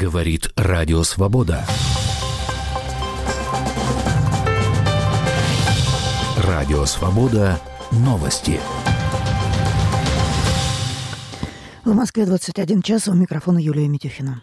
Говорит Радио Свобода. Радио Свобода. Новости. В Москве 21 час. У микрофона Юлия Митюхина.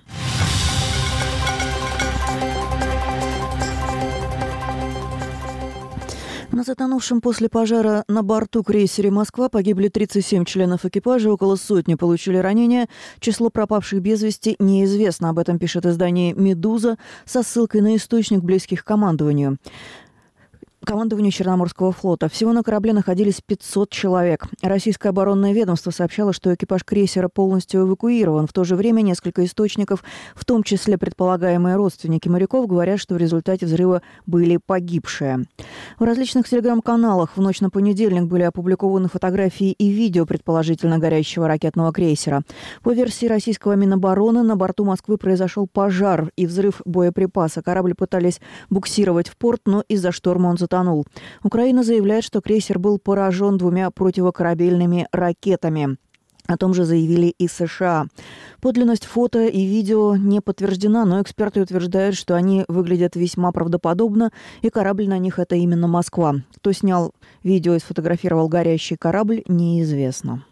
На затонувшем после пожара на борту крейсере «Москва» погибли 37 членов экипажа, около сотни получили ранения. Число пропавших без вести неизвестно. Об этом пишет издание «Медуза» со ссылкой на источник, близких к командованию Черноморского флота. Всего на корабле находились 500 человек. Российское оборонное ведомство сообщало, что экипаж крейсера полностью эвакуирован. В то же время несколько источников, в том числе предполагаемые родственники моряков, говорят, что в результате взрыва были погибшие. В различных телеграм-каналах в ночь на понедельник были опубликованы фотографии и видео предположительно горящего ракетного крейсера. По версии российского Минобороны, на борту «Москвы» произошел пожар и взрыв боеприпаса. Корабль пытались буксировать в порт, но из-за шторма он затонул. Украина заявляет, что крейсер был поражен 2 противокорабельными ракетами. О том же заявили и США. Подлинность фото и видео не подтверждена, но эксперты утверждают, что они выглядят весьма правдоподобно, и корабль на них – это именно «Москва». Кто снял видео и сфотографировал горящий корабль, неизвестно.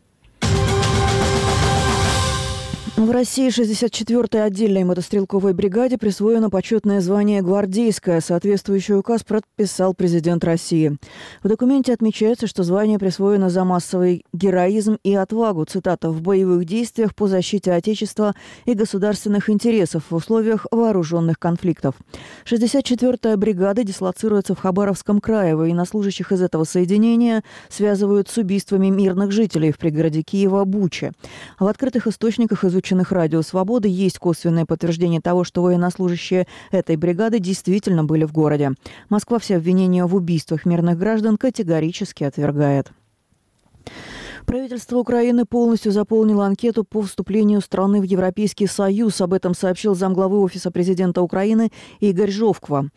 В России 64-й отдельной мотострелковой бригаде присвоено почетное звание «Гвардейское». Соответствующий указ подписал президент России. В документе отмечается, что звание присвоено за массовый героизм и отвагу, цитата, «в боевых действиях по защите Отечества и государственных интересов в условиях вооруженных конфликтов». 64-я бригада дислоцируется в Хабаровском крае. Военнослужащих из этого соединения связывают с убийствами мирных жителей в пригороде Киева Буче. В открытых источниках изученных Радио Свободы есть косвенное подтверждение того, что военнослужащие этой бригады действительно были в городе. Москва все обвинения в убийствах мирных граждан категорически отвергает. Правительство Украины полностью заполнило анкету по вступлению страны в Европейский Союз. Об этом сообщил замглавы Офиса президента Украины Игорь Жовква.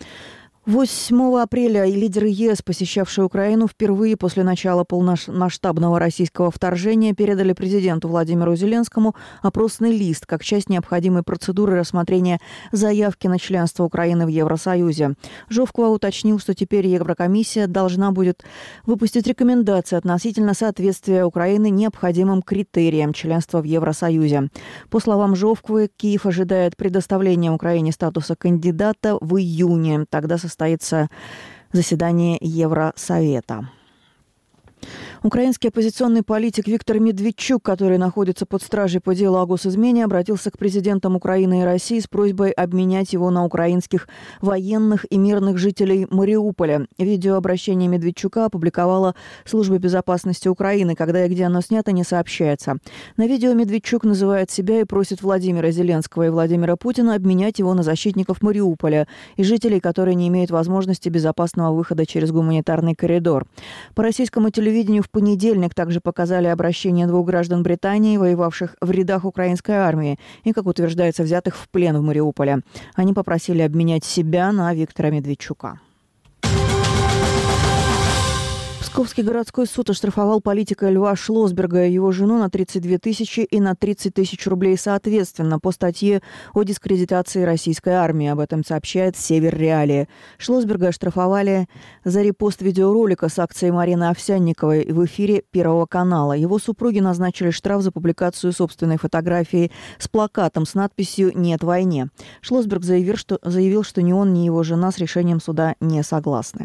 8 апреля лидеры ЕС, посещавшие Украину впервые после начала полномасштабного российского вторжения, передали президенту Владимиру Зеленскому опросный лист как часть необходимой процедуры рассмотрения заявки на членство Украины в Евросоюзе. Жовква уточнил, что теперь Еврокомиссия должна будет выпустить рекомендации относительно соответствия Украины необходимым критериям членства в Евросоюзе. По словам Жовквы, Киев ожидает предоставления Украине статуса кандидата в июне. Тогда состоится заседание Евросовета. Украинский оппозиционный политик Виктор Медведчук, который находится под стражей по делу о госизмене, обратился к президентам Украины и России с просьбой обменять его на украинских военных и мирных жителей Мариуполя. Видеообращение Медведчука опубликовала Служба безопасности Украины. Когда и где оно снято, не сообщается. На видео Медведчук называет себя и просит Владимира Зеленского и Владимира Путина обменять его на защитников Мариуполя и жителей, которые не имеют возможности безопасного выхода через гуманитарный коридор. По российскому телевидению в понедельник также показали обращение 2 граждан Британии, воевавших в рядах украинской армии и, как утверждается, взятых в плен в Мариуполе. Они попросили обменять себя на Виктора Медведчука. Псковский городской суд оштрафовал политика Льва Шлосберга и его жену на 32 тысячи и на 30 тысяч рублей соответственно по статье о дискредитации российской армии. Об этом сообщает «Север Реалии». Шлосберга оштрафовали за репост видеоролика с акцией Марины Овсянниковой в эфире Первого канала. Его супруге назначили штраф за публикацию собственной фотографии с плакатом с надписью «Нет войне». Шлосберг заявил, что ни он, ни его жена с решением суда не согласны.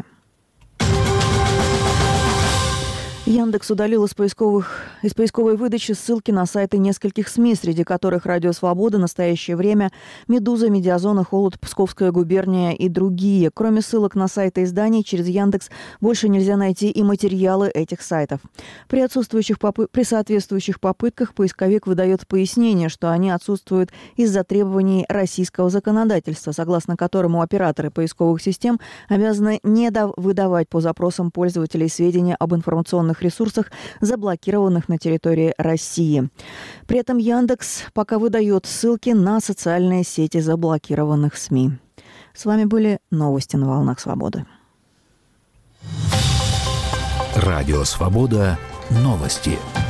Яндекс удалил из поисковой выдачи ссылки на сайты нескольких СМИ, среди которых «Радио Свобода», «Настоящее время», «Медуза», «Медиазона», «Холод», «Псковская губерния» и другие. Кроме ссылок на сайты изданий, через Яндекс больше нельзя найти и материалы этих сайтов. При соответствующих попытках поисковик выдает пояснение, что они отсутствуют из-за требований российского законодательства, согласно которому операторы поисковых систем обязаны не выдавать по запросам пользователей сведения об информационных ресурсах, заблокированных на территории России. При этом Яндекс пока выдает ссылки на социальные сети заблокированных СМИ. С вами были новости на «Волнах Свободы». Радио Свобода. Новости.